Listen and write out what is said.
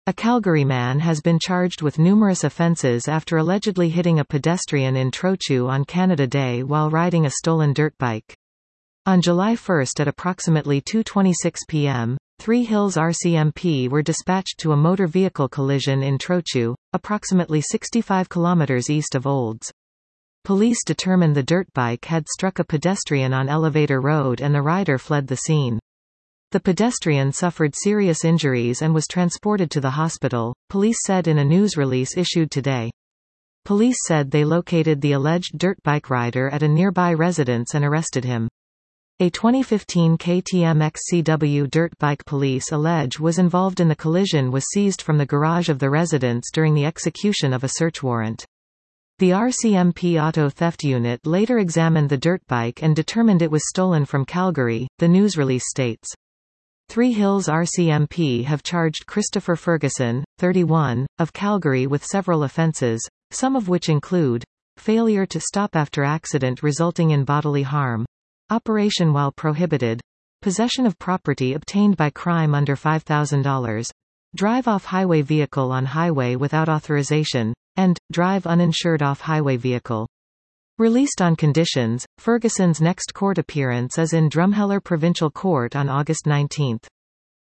A Calgary man has been charged with numerous offences after allegedly hitting a pedestrian in Trochu on Canada Day while riding a stolen dirt bike. On July 1 at approximately 2:26 p.m., Three Hills RCMP were dispatched to a motor vehicle collision in Trochu, approximately 65 km east of Olds. Police determined the dirt bike had struck a pedestrian on Elevator Road and the rider fled the scene. The pedestrian suffered serious injuries and was transported to the hospital, police said in a news release issued today. Police said they located the alleged dirt bike rider at a nearby residence and arrested him. A 2015 KTM XCW dirt bike police allege was involved in the collision was seized from the garage of the residence during the execution of a search warrant. The RCMP Auto Theft Unit later examined the dirt bike and determined it was stolen from Calgary, the news release states. Three Hills RCMP have charged Christopher Ferguson, 31, of Calgary with several offences, some of which include failure to stop after accident resulting in bodily harm, operation while prohibited, possession of property obtained by crime under $5,000, drive off-highway vehicle on highway without authorization, and drive uninsured off-highway vehicle. Released on conditions, Ferguson's next court appearance is in Drumheller Provincial Court on August 19.